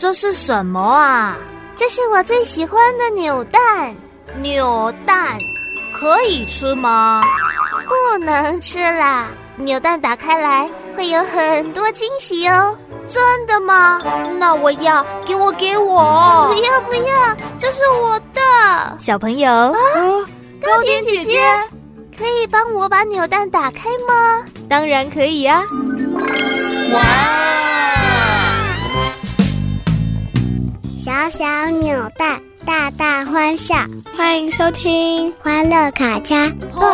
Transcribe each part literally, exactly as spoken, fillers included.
这是什么啊？ 这是我最喜欢的扭蛋。 扭蛋可以吃吗？ 不能吃啦，扭蛋打开来会有很多惊喜哦。 真的吗？那我要，给我给我！ 不要不要，这是我的。 小朋友啊，糕点姐姐，可以帮我把扭蛋打开吗？ 当然可以呀、啊！ 哇！小小扭蛋，大大欢笑。 欢迎收听《 欢乐卡恰蹦》。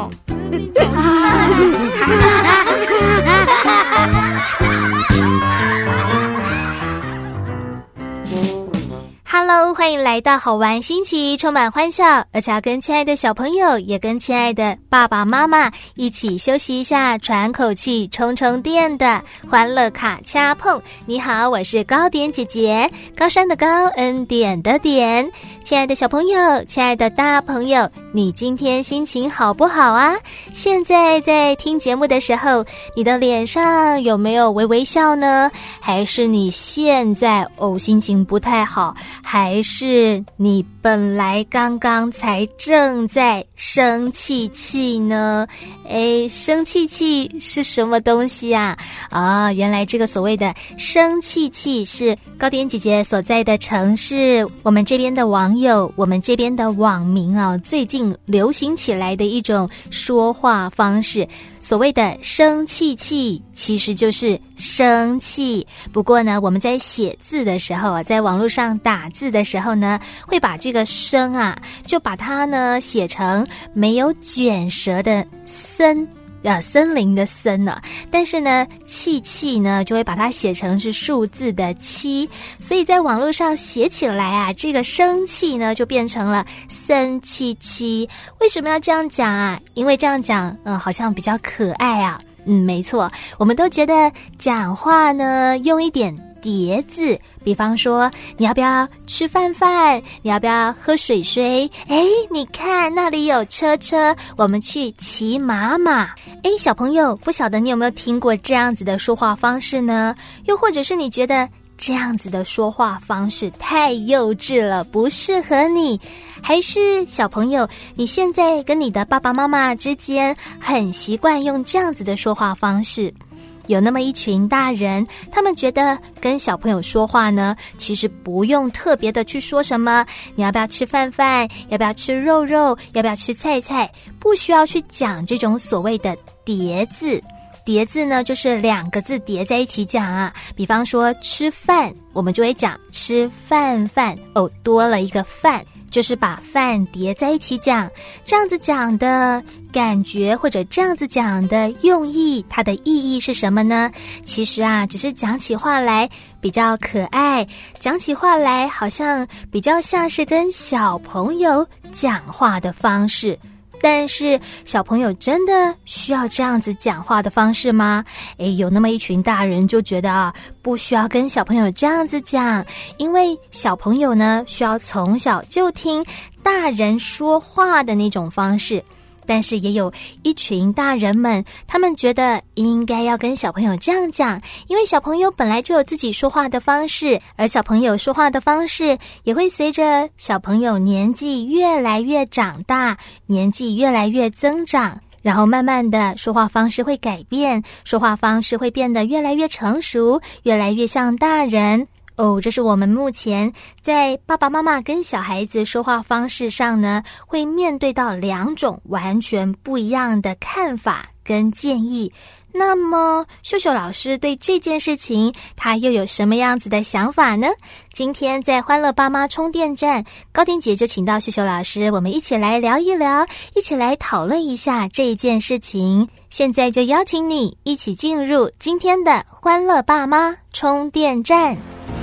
Hello， 欢迎来到好玩新奇、充满欢笑，而且要跟亲爱的小朋友，也跟亲爱的爸爸妈妈一起休息一下、喘口气、充充电的欢乐卡恰碰。你好，我是糕点姐姐，高山的高，恩典的典。亲爱的小朋友，亲爱的大朋友，你今天心情好不好啊？现在在听节目的时候，你的脸上有没有微微笑呢？还是你现在哦心情不太好？还是你本来刚刚才正在生气气呢？诶，生气气是什么东西啊？啊，原来这个所谓的生气气是糕点姐姐所在的城市，我们这边的网友，我们这边的网民啊，最近流行起来的一种说话方式。所谓的生气气其实就是生气，不过呢，我们在写字的时候，在网络上打字的时候呢，会把这个生啊，就把它呢写成没有卷舌的森。呃，森林的森呢，但是呢，气气呢就会把它写成是数字的七，所以在网络上写起来啊，这个生气呢就变成了森气七。为什么要这样讲啊？因为这样讲，嗯，好像比较可爱啊。嗯，没错，我们都觉得讲话呢用一点叠字，比方说你要不要吃饭饭，你要不要喝水水，诶，你看那里有车车，我们去骑马马。诶，小朋友，不晓得你有没有听过这样子的说话方式呢？又或者是你觉得这样子的说话方式太幼稚了，不适合你，还是小朋友你现在跟你的爸爸妈妈之间很习惯用这样子的说话方式？有那么一群大人，他们觉得跟小朋友说话呢，其实不用特别的去说什么，你要不要吃饭饭，要不要吃肉肉，要不要吃菜菜，不需要去讲这种所谓的叠字。叠字呢，就是两个字叠在一起讲啊，比方说吃饭，我们就会讲吃饭饭，哦，多了一个饭，就是把饭叠在一起讲。这样子讲的感觉，或者这样子讲的用意，它的意义是什么呢？其实啊，只是讲起话来比较可爱，讲起话来好像比较像是跟小朋友讲话的方式。但是小朋友真的需要这样子讲话的方式吗？诶，有那么一群大人就觉得啊，不需要跟小朋友这样子讲，因为小朋友呢需要从小就听大人说话的那种方式。但是也有一群大人们，他们觉得应该要跟小朋友这样讲，因为小朋友本来就有自己说话的方式，而小朋友说话的方式也会随着小朋友年纪越来越长大，年纪越来越增长，然后慢慢的说话方式会改变，说话方式会变得越来越成熟，越来越像大人。哦，这是我们目前在爸爸妈妈跟小孩子说话方式上呢，会面对到两种完全不一样的看法跟建议。那么秀秀老师对这件事情他又有什么样子的想法呢？今天在欢乐爸妈充电站，高点姐就请到秀秀老师，我们一起来聊一聊，一起来讨论一下这件事情。现在就邀请你一起进入今天的欢乐爸妈充电站。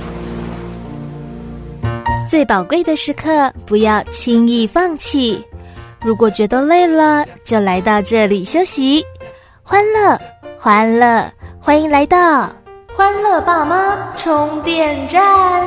最宝贵的时刻，不要轻易放弃。如果觉得累了，就来到这里休息。欢乐，欢乐，欢迎来到欢乐爸妈充电站。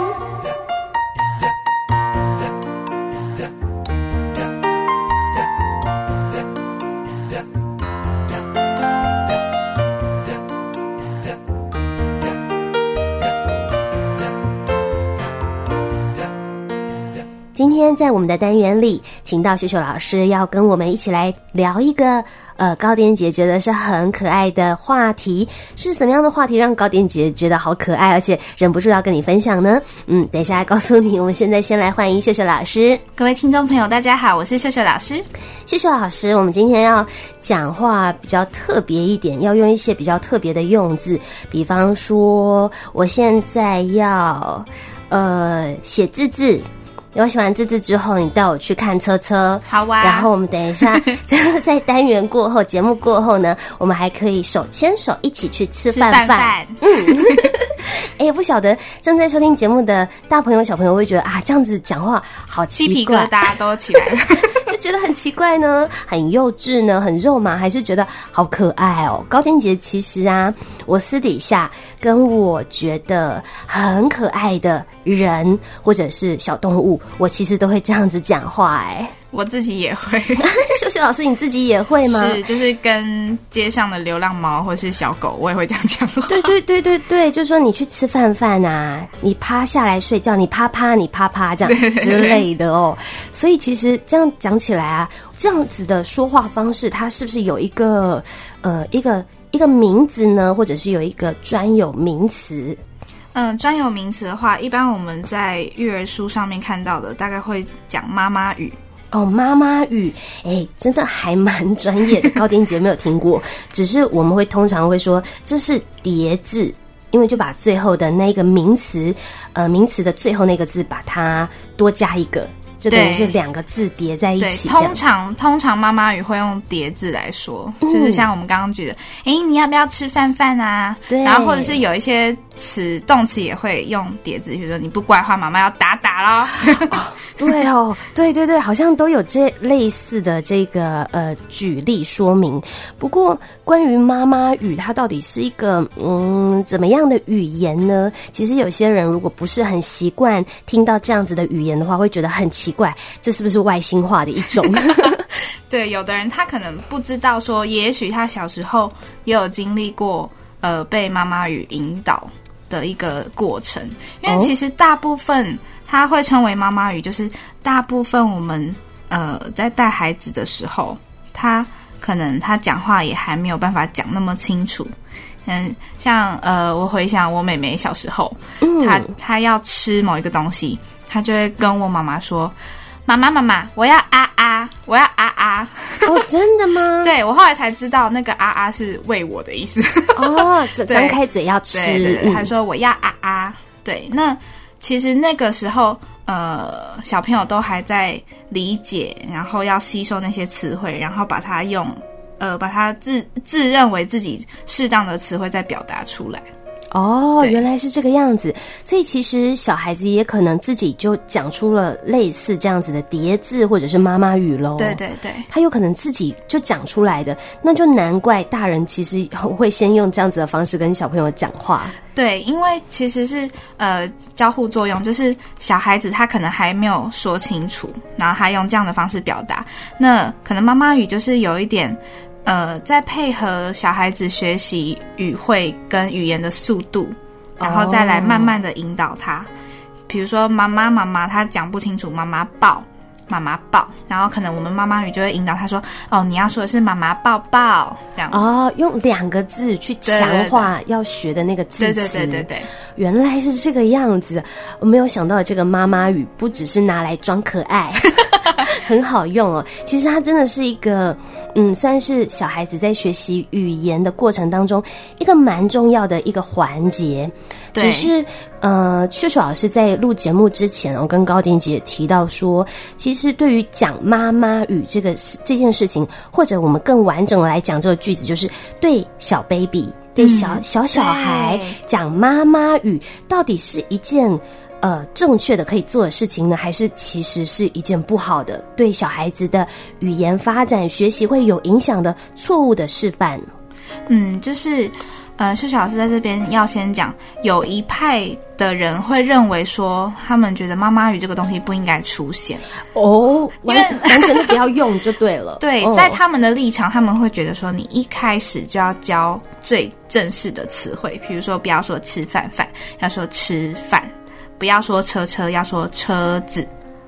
天在我们的单元里，请到秀秀老师要跟我们一起来聊一个呃高典姐觉得是很可爱的话题。是什么样的话题让高典姐觉得好可爱，而且忍不住要跟你分享呢？嗯，等一下告诉你。我们现在先来欢迎秀秀老师。 各位听众朋友大家好，我是秀秀老师。 秀秀老师，我们今天要讲话比较特别一点，要用一些比较特别的用字，比方说我现在要呃写字字，我写完字字之后，你带我去看车车。 好啊。 然后我们等一下，在单元过后，节目过后呢，我们还可以手牵手一起去吃饭饭。 吃饭饭。 嗯。哎，不晓得正在收听节目的大朋友小朋友会觉得啊，这样子讲话好奇怪， 鸡皮疙瘩都起来了。 是觉得很奇怪呢，很幼稚呢，很肉麻，还是觉得好可爱哦？高典姐其实啊，我私底下跟我觉得很可爱的人或者是小动物，我其实都会这样子讲话。哎， 我自己也会。 秀秀老师你自己也会吗？ 是，就是跟街上的流浪猫或是小狗，我也会这样讲话。 对对对对对，就说你去吃饭饭啊，你趴下来睡觉，你啪啪你啪啪这样之类的哦。所以其实这样讲起来啊，这样子的说话方式，它是不是有一个呃一个一个名字呢，或者是有一个专有名词？ 嗯，专有名词的话，一般我们在育儿书上面看到的，大概会讲妈妈语。 哦，妈妈语，哎，真的还蛮专业的。高典姐没有听过，只是我们会通常会说这是叠字，因为就把最后的那个名词，呃，名词的最后那个字把它多加一个，就等于是两个字叠在一起。 对，通常通常妈妈语会用叠字来说，嗯、就是像我们刚刚举的，哎，你要不要吃饭饭啊？对，然后或者是有一些词动词也会用叠字，比如说你不乖的话，妈妈要打打咯。 哦，对哦，对对对，好像都有这类似的这个呃举例说明。不过关于妈妈语，它到底是一个嗯怎么样的语言呢？其实有些人如果不是很习惯听到这样子的语言的话，会觉得很奇怪，这是不是外星话的一种？ 对，有的人他可能不知道说，也许他小时候也有经历过呃被妈妈语引导的一个过程，因为其实大部分它会称为妈妈语，就是大部分我们呃在带孩子的时候，他可能他讲话也还没有办法讲那么清楚。嗯，像呃我回想我妹妹小时候，嗯、她她要吃某一个东西，她就会跟我妈妈说：“妈妈妈妈，我要啊啊，我要啊啊。” 哦，真的吗？ 对，我后来才知道那个啊啊是喂我的意思。 哦，张开嘴要吃。 对对对，她说我要啊啊。对，那其实那个时候，呃，小朋友都还在理解，然后要吸收那些词汇，然后把它用，呃，把它自自认为自己适当的词汇再表达出来。 哦，原来是这个样子，所以其实小孩子也可能自己就讲出了类似这样子的叠字或者是妈妈语咯。 对对对， 他有可能自己就讲出来的，那就难怪大人其实会先用这样子的方式跟小朋友讲话。 对，因为其实是呃交互作用，就是小孩子他可能还没有说清楚，然后他用这样的方式表达，那可能妈妈语就是有一点呃，在配合小孩子学习语汇跟语言的速度，然后再来慢慢的引导他。比如说妈妈妈妈他讲不清楚，妈妈抱妈妈抱，然后可能我们妈妈语就会引导他说，哦，你要说的是妈妈抱抱，这样。 哦，用两个字去强化要学的那个字词。 对对对对对， 原来是这个样子。我没有想到这个妈妈语不只是拿来装可爱。很好用哦，其实它真的是一个嗯，算是小孩子在学习语言的过程当中一个蛮重要的一个环节。只是呃，秀秀老师在录节目之前哦，跟高典姐提到说，其实对于讲妈妈语这个这件事情，或者我们更完整的来讲这个句子，就是对小 baby 对小、嗯、小小孩讲妈妈语，到底是一件呃，正确的可以做的事情呢，还是其实是一件不好的，对小孩子的语言发展学习会有影响的错误的示范？ 嗯，就是呃，秀秀老师在这边要先讲，有一派的人会认为说，他们觉得妈妈语这个东西不应该出现哦，完完全的不要用就对了。 对、哦，在他们的立场，他们会觉得说，你一开始就要教最正式的词汇，比如说不要说吃饭饭，要说吃饭。不要说车车，要说车子，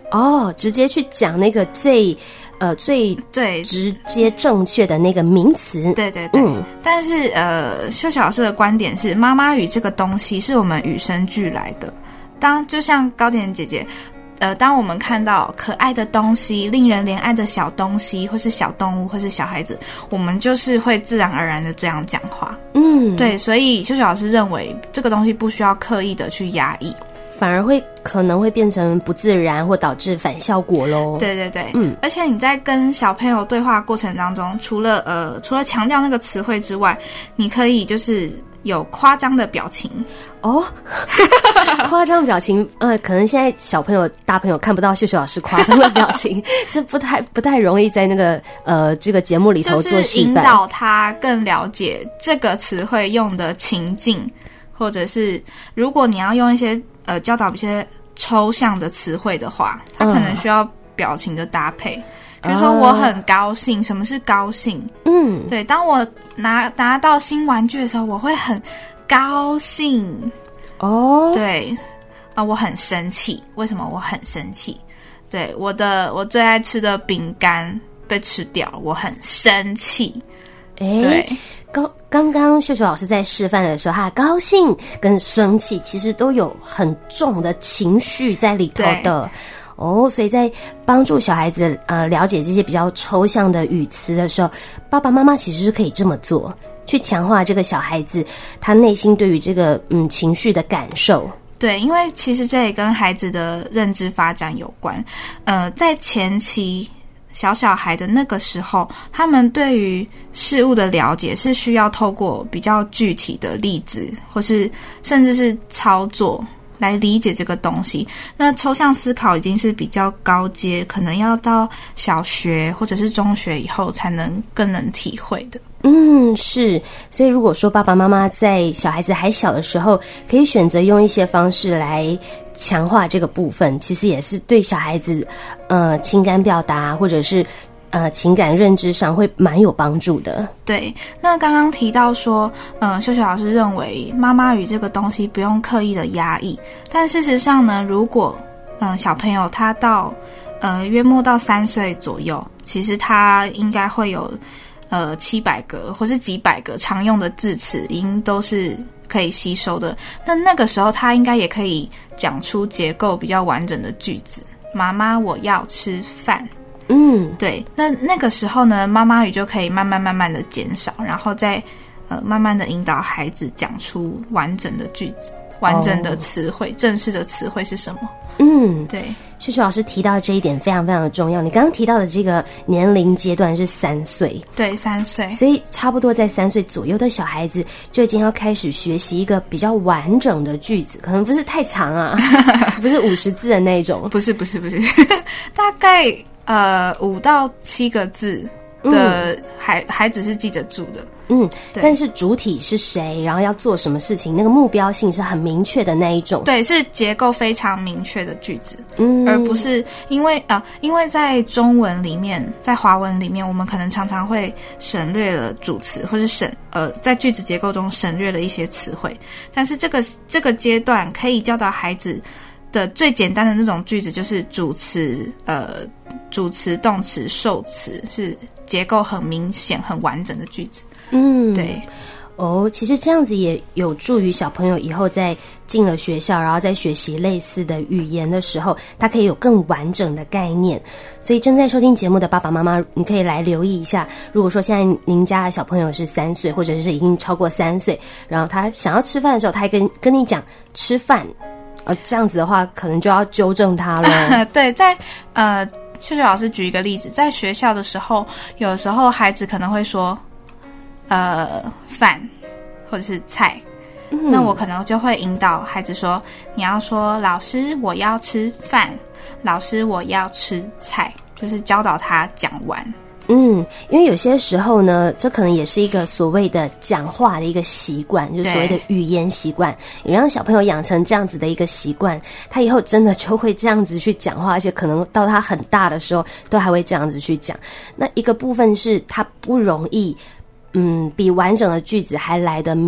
哦，直接去讲那个最呃最对直接正确的那个名词。 对对对。 嗯， 但是呃，秀秀老师的观点是，妈妈语这个东西是我们与生俱来的。当就像糕点姐姐。呃，当我们看到可爱的东西、令人怜爱的小东西，或是小动物，或是小孩子，我们就是会自然而然的这样讲话。 嗯， 对，所以秀秀老师认为这个东西不需要刻意的去压抑， 反而会可能会变成不自然，或导致反效果咯。 对对对， 嗯， 而且你在跟小朋友对话过程当中，除了呃除了强调那个词汇之外，你可以就是有夸张的表情哦，夸张表情，呃，可能现在小朋友、大朋友看不到秀秀老师夸张的表情，这不太不太容易在那个呃这个节目里头做示范， 就是引导他更了解这个词汇用的情境，或者是如果你要用一些呃教导一些抽象的词汇的话，他可能需要表情的搭配。比如说我很高兴，什么是高兴？ 嗯， 对，当我拿拿到新玩具的时候，我会很高兴。 哦， 对，啊、呃，我很生气。为什么我很生气？对，我的我最爱吃的饼干被吃掉，我很生气。 哎， 对， 刚刚刚秀秀老师在示范的时候，他高兴跟生气其实都有很重的情绪在里头的。哦，所以在帮助小孩子呃了解这些比较抽象的语词的时候，爸爸妈妈其实是可以这么做，去强化这个小孩子他内心对于这个嗯情绪的感受。 对，因为其实这也跟孩子的认知发展有关。呃，在前期小小孩的那个时候，他们对于事物的了解是需要透过比较具体的例子，或是甚至是操作来理解这个东西。那抽象思考已经是比较高阶，可能要到小学或者是中学以后才能更能体会的。 嗯，是。所以如果说爸爸妈妈在小孩子还小的时候，可以选择用一些方式来强化这个部分，其实也是对小孩子呃情感表达或者是呃，情感认知上会蛮有帮助的。 对，那刚刚提到说，呃，秀秀老师认为妈妈语这个东西不用刻意的压抑，但事实上呢，如果嗯、呃、小朋友他到呃约莫到三岁左右，其实他应该会有呃七百个或是几百个常用的字词，已经都是可以吸收的。那那个时候他应该也可以讲出结构比较完整的句子。妈妈，我要吃饭。 嗯， 对，那那个时候呢，妈妈语就可以慢慢慢慢的减少，然后再呃慢慢的引导孩子讲出完整的句子、完整的词汇、哦、正式的词汇是什么。 嗯， 对， 秀秀老师提到这一点非常非常的重要。你刚刚提到的这个年龄阶段是三岁， 对，三岁， 所以差不多在三岁左右的小孩子就已经要开始学习一个比较完整的句子，可能不是太长啊，不是五十字的那种， 不是不是不是，大概呃五到七个字的孩、嗯、孩子是记得住的。 嗯，但是主体是谁，然后要做什么事情，那个目标性是很明确的那一种。 对，是结构非常明确的句子， 嗯， 而不是因为啊、呃，因为在中文里面，在华文里面，我们可能常常会省略了主词，或是省呃，在句子结构中省略了一些词汇。但是这个这个阶段可以教导孩子的最简单的那种句子，就是主词、呃，主词、动词、受词，是结构很明显、很完整的句子。 嗯， 对。 哦，其实这样子也有助于小朋友以后在进了学校，然后在学习类似的语言的时候，他可以有更完整的概念。所以正在收听节目的爸爸妈妈，你可以来留意一下，如果说现在您家的小朋友是三岁，或者是已经超过三岁，然后他想要吃饭的时候，他还跟跟你讲吃饭，呃，这样子的话，可能就要纠正他了。 对，在呃，秀秀老师举一个例子，在学校的时候，有时候孩子可能会说。呃，饭或者是菜、嗯，那我可能就会引导孩子说，你要说老师我要吃饭，老师我要吃菜，就是教导他讲完。 嗯，因为有些时候呢，这可能也是一个所谓的讲话的一个习惯，就是所谓的语言习惯，也让小朋友养成这样子的一个习惯，他以后真的就会这样子去讲话，而且可能到他很大的时候都还会这样子去讲。那一个部分是他不容易嗯，比完整的句子还来得明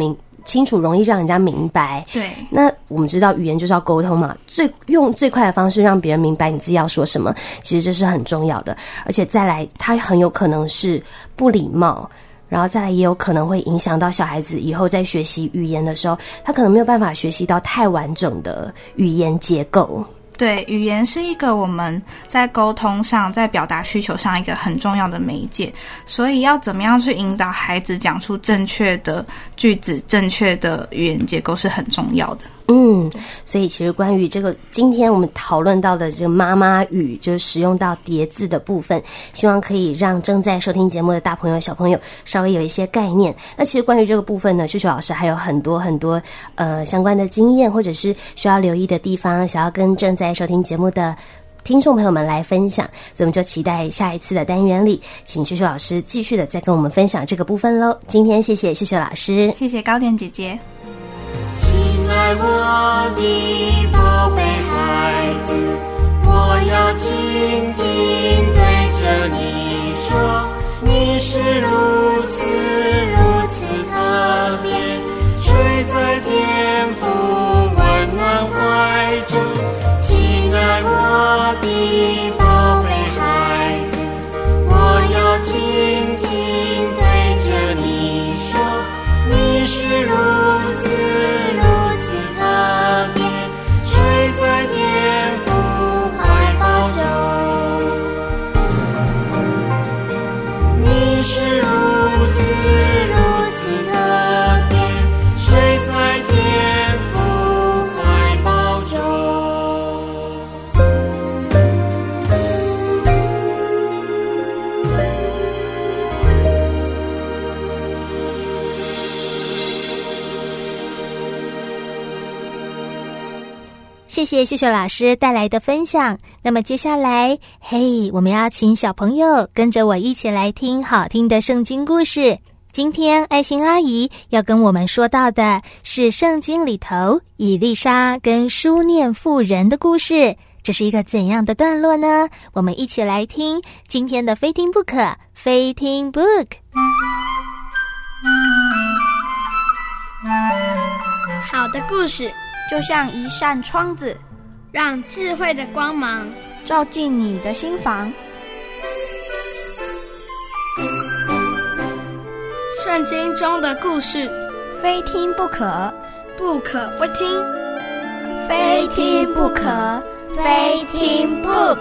清楚，容易让人家明白。 对， 那我们知道语言就是要沟通嘛，最用最快的方式让别人明白你自己要说什么，其实这是很重要的。而且再来，它很有可能是不礼貌。然后再来也有可能会影响到小孩子以后在学习语言的时候，他可能没有办法学习到太完整的语言结构。 对，语言是一个我们在沟通上，在表达需求上一个很重要的媒介，所以要怎么样去引导孩子讲出正确的句子、正确的语言结构是很重要的。 嗯，所以其实关于这个今天我们讨论到的这个妈妈语，就是使用到叠字的部分，希望可以让正在收听节目的大朋友小朋友稍微有一些概念。那其实关于这个部分呢，秀秀老师还有很多很多呃相关的经验，或者是需要留意的地方，想要跟正在收听节目的听众朋友们来分享，所以我们就期待下一次的单元里，请秀秀老师继续的再跟我们分享这个部分咯。今天谢谢秀秀老师， 谢谢糕点姐姐。 亲爱我的宝贝孩子，我要紧紧对着你说，你是如此如此特别，睡在天父温暖怀中。亲爱我的宝贝孩子，我要紧紧对着你说，你是如此如此特别，睡在天父怀抱中。你是如此如此特别，睡在天父怀抱中。 谢谢秀秀老师带来的分享。那么接下来，嘿，我们要请小朋友跟着我一起来听好听的圣经故事。今天爱心阿姨要跟我们说到的是圣经里头以利沙跟书念妇人的故事，这是一个怎样的段落呢？我们一起来听今天的非听不可，非听 book。 好的故事就像一扇窗子，让智慧的光芒照进你的心房。圣经中的故事， 非听不可， 不可不听， 非听不可，非听 book。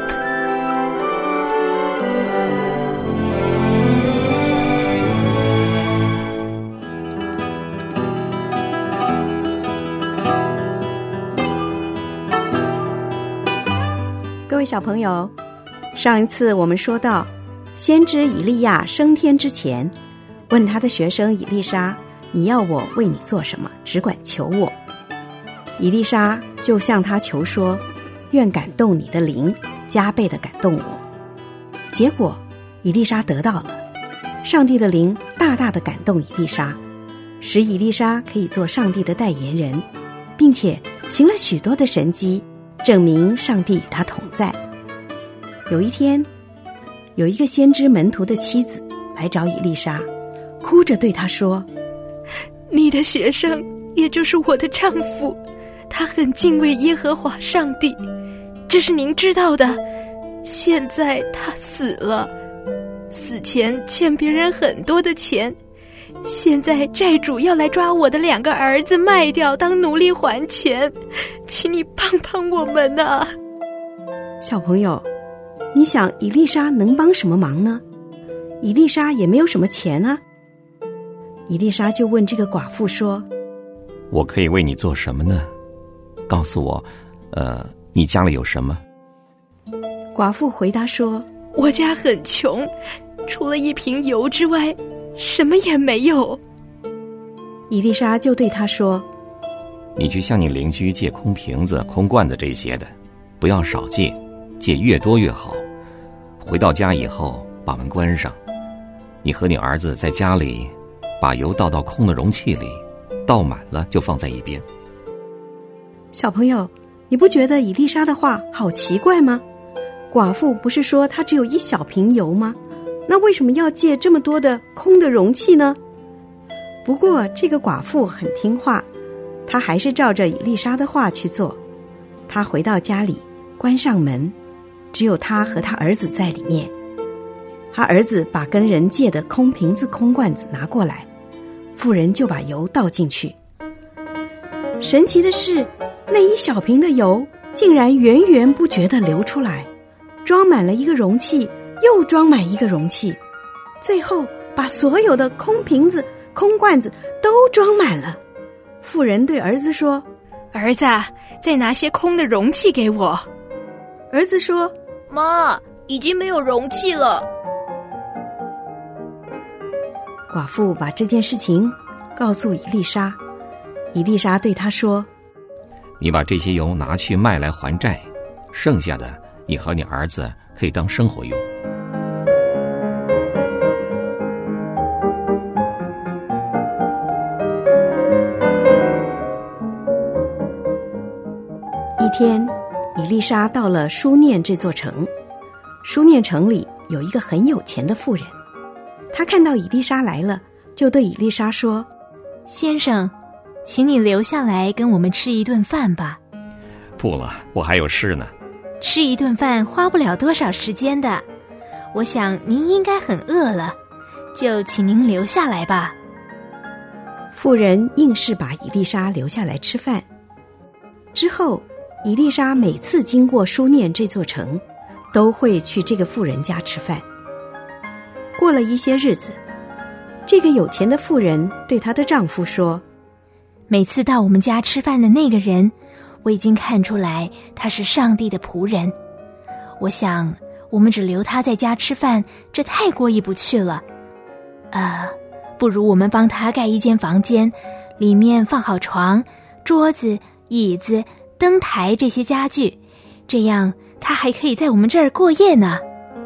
各位小朋友，上一次我们说到，先知以利亚升天之前，问他的学生以利沙，你要我为你做什么？只管求我。以利沙就向他求说，愿感动你的灵，加倍的感动我。结果以利沙得到了，上帝的灵大大的感动以利沙，使以利沙可以做上帝的代言人，并且行了许多的神迹，证明上帝与他同在。有一天，有一个先知门徒的妻子来找以利沙，哭着对他说， 你的学生也就是我的丈夫，他很敬畏耶和华上帝，这是您知道的。现在他死了，死前欠别人很多的钱，现在债主要来抓我的两个儿子卖掉当奴隶还钱，请你帮帮我们啊。 小朋友，你想以利沙能帮什么忙呢？以利沙也没有什么钱啊。以利沙就问这个寡妇说， 我可以为你做什么呢？告诉我，呃，你家里有什么？ 寡妇回答说， 我家很穷，除了一瓶油之外，什么也没有。 以利沙就对他说， 你去向你邻居借空瓶子、空罐子这些的，不要少借，借越多越好。回到家以后，把门关上，你和你儿子在家里把油倒到空的容器里，倒满了就放在一边。 小朋友，你不觉得以利沙的话好奇怪吗？寡妇不是说她只有一小瓶油吗？那为什么要借这么多的空的容器呢？ 不过这个寡妇很听话，她还是照着以利沙的话去做。她回到家里，关上门，只有她和她儿子在里面。她儿子把跟人借的空瓶子空罐子拿过来，妇人就把油倒进去。神奇的是，那一小瓶的油竟然源源不绝地流出来，装满了一个容器，又装满一个容器，最后把所有的空瓶子空罐子都装满了。妇人对儿子说： 儿子，再拿些空的容器给我。 儿子说： 妈，已经没有容器了。 寡妇把这件事情告诉以利沙，以利沙对他说： 你把这些油拿去卖来还债，剩下的你和你儿子可以当生活用。 一天，以利沙到了书念这座城。书念城里有一个很有钱的妇人，他看到以利沙来了，就对以利沙说： 先生，请你留下来跟我们吃一顿饭吧。 不了，我还有事呢。 吃一顿饭花不了多少时间的，我想您应该很饿了，就请您留下来吧。 妇人硬是把以利沙留下来吃饭。之后，以利沙每次经过书念这座城，都会去这个妇人家吃饭。过了一些日子，这个有钱的妇人对她的丈夫说： 每次到我们家吃饭的那个人，我已经看出来他是上帝的仆人。我想我们只留他在家吃饭，这太过意不去了。呃，不如我们帮他盖一间房间，里面放好床、桌子、椅子、灯台这些家具，这样他还可以在我们这儿过夜呢。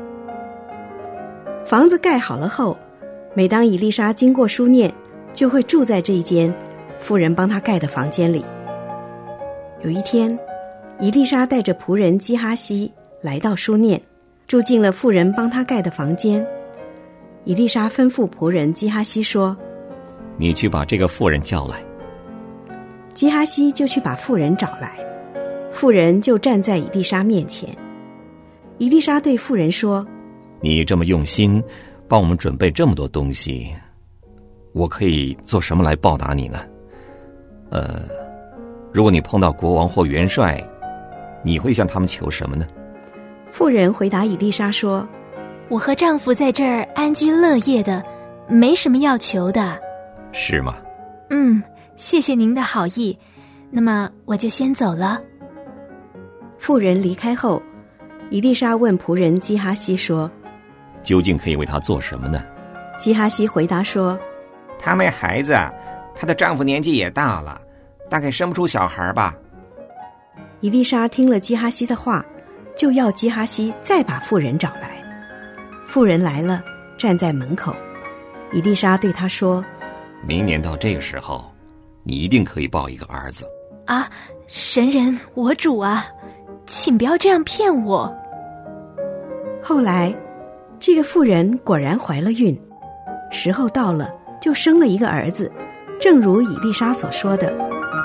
房子盖好了后，每当以利沙经过书念，就会住在这一间妇人帮他盖的房间里。有一天，以利沙带着仆人基哈西来到书念，住进了妇人帮他盖的房间。以利沙吩咐仆人基哈西说： 你去把这个妇人叫来。 基哈西就去把妇人找来，妇人就站在以利沙面前。以利沙对妇人说： 你这么用心帮我们准备这么多东西，我可以做什么来报答你呢？呃，如果你碰到国王或元帅，你会向他们求什么呢？ 妇人回答以利沙说： 我和丈夫在这儿安居乐业的，没什么要求的。 是吗？ 嗯，谢谢您的好意，那么我就先走了。 妇人离开后，以利沙问仆人基哈西说： 究竟可以为他做什么呢？ 基哈西回答说： 她没孩子，她的丈夫年纪也大了，大概生不出小孩吧。 以利沙听了基哈西的话，就要基哈西再把妇人找来。妇人来了，站在门口。以利沙对他说： 明年到这个时候，你一定可以抱一个儿子。 啊，神人我主啊，请不要这样骗我。 后来这个妇人果然怀了孕，时候到了，就生了一个儿子，正如以利沙所说的。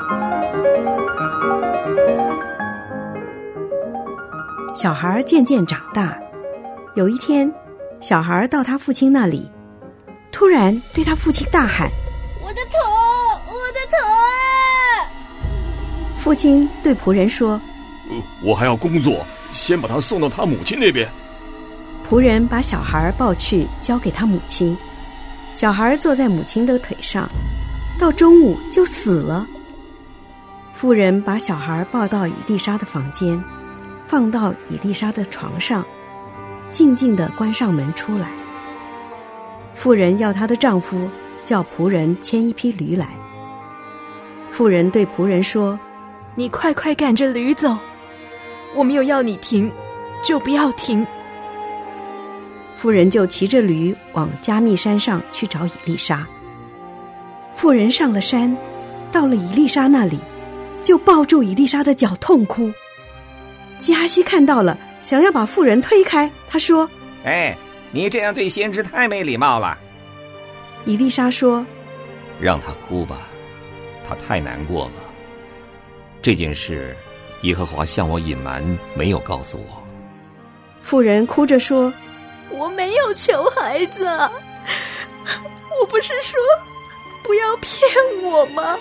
小孩渐渐长大，有一天，小孩到他父亲那里，突然对他父亲大喊： 我的头，我的头！ 父亲对仆人说： 呃，我还要工作，先把他送到他母亲那边。 仆人把小孩抱去交给他母亲，小孩坐在母亲的腿上，到中午就死了。妇人把小孩抱到以利沙的房间，放到以利沙的床上，静静地关上门出来。妇人要她的丈夫叫仆人牵一匹驴来。妇人对仆人说： 你快快赶着驴走，我没有要你停，就不要停。 妇人就骑着驴往加密山上去找以利沙。妇人上了山，到了以利沙那里，就抱住以利沙的脚痛哭。基哈西看到了，想要把妇人推开，他说： 哎，你这样对先知太没礼貌了。 以利沙说： 让他哭吧，他太难过了。这件事，耶和华向我隐瞒，没有告诉我。 妇人哭着说： 我没有求孩子，我不是说不要骗我吗？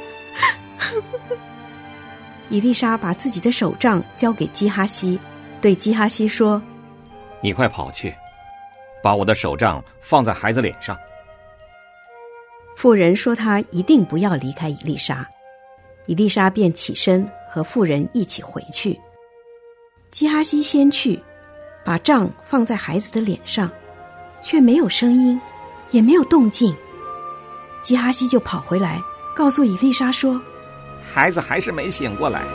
以利沙把自己的手杖交给基哈西，对基哈西说： 你快跑去，把我的手杖放在孩子脸上。 妇人说她一定不要离开以利沙，以利沙便起身和妇人一起回去。基哈西先去，把杖放在孩子的脸上，却没有声音，也没有动静。基哈西就跑回来，告诉以利沙说： 孩子还是没醒过来。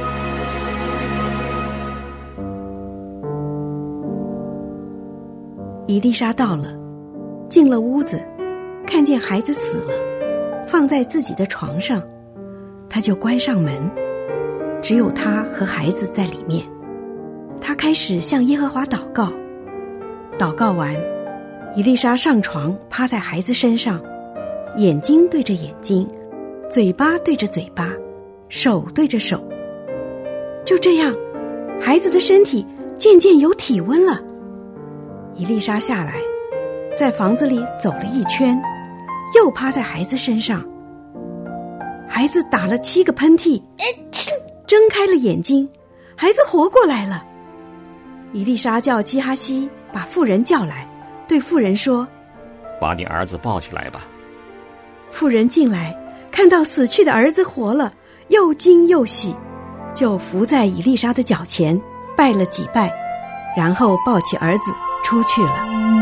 以利沙到了，进了屋子，看见孩子死了，放在自己的床上，他就关上门，只有他和孩子在里面。他开始向耶和华祷告，祷告完，以利沙上床趴在孩子身上，眼睛对着眼睛，嘴巴对着嘴巴，手对着手。就这样，孩子的身体渐渐有体温了。以利沙下来，在房子里走了一圈，又趴在孩子身上。孩子打了七个喷嚏，睁开了眼睛，孩子活过来了。以利沙叫基哈西把妇人叫来，对妇人说： 把你儿子抱起来吧。 妇人进来，看到死去的儿子活了，又惊又喜，就伏在以利沙的脚前拜了几拜，然后抱起儿子出去了。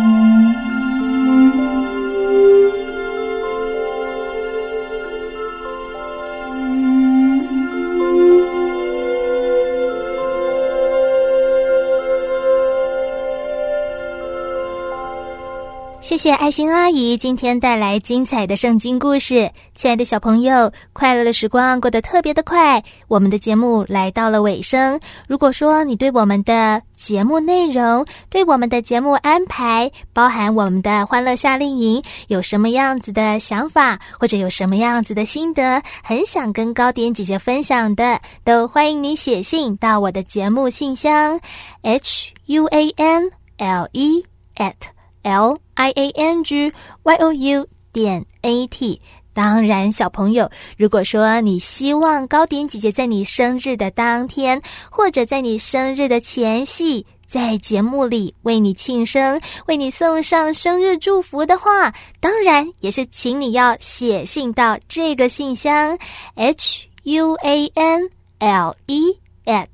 谢谢爱心阿姨今天带来精彩的圣经故事。亲爱的小朋友，快乐的时光过得特别的快，我们的节目来到了尾声。如果说你对我们的节目内容，对我们的节目安排，包含我们的欢乐夏令营，有什么样子的想法，或者有什么样子的心得，很想跟高点姐姐分享的，都欢迎你写信到我的节目信箱 h u a n l e at l i a n g y o u 点 a t。 当然小朋友，如果说你希望高点姐姐在你生日的当天，或者在你生日的前夕，在节目里为你庆生，为你送上生日祝福的话，当然也是请你要写信到这个信箱 h u a n l e at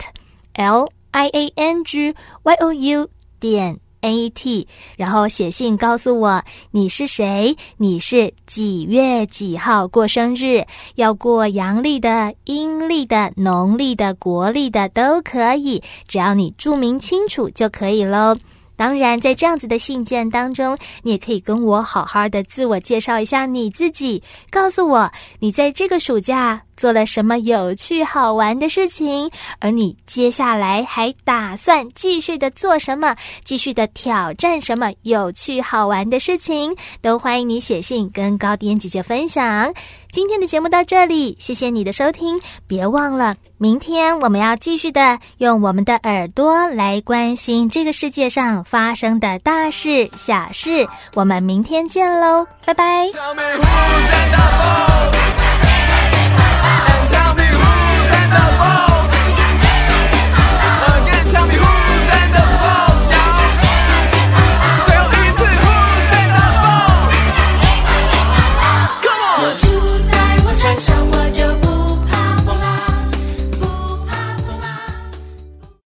l i a n g y o u 点A T， 然后写信告诉我你是谁，你是几月几号过生日，要过阳历的、阴历的、农历的、国历的都可以，只要你注明清楚就可以咯。当然在这样子的信件当中，你也可以跟我好好的自我介绍一下你自己，告诉我你在这个暑假做了什么有趣好玩的事情，而你接下来还打算继续的做什么，继续的挑战什么有趣好玩的事情，都欢迎你写信跟高点姐姐分享。今天的节目到这里，谢谢你的收听，别忘了明天我们要继续的用我们的耳朵来关心这个世界上发生的大事小事，我们明天见咯，拜拜。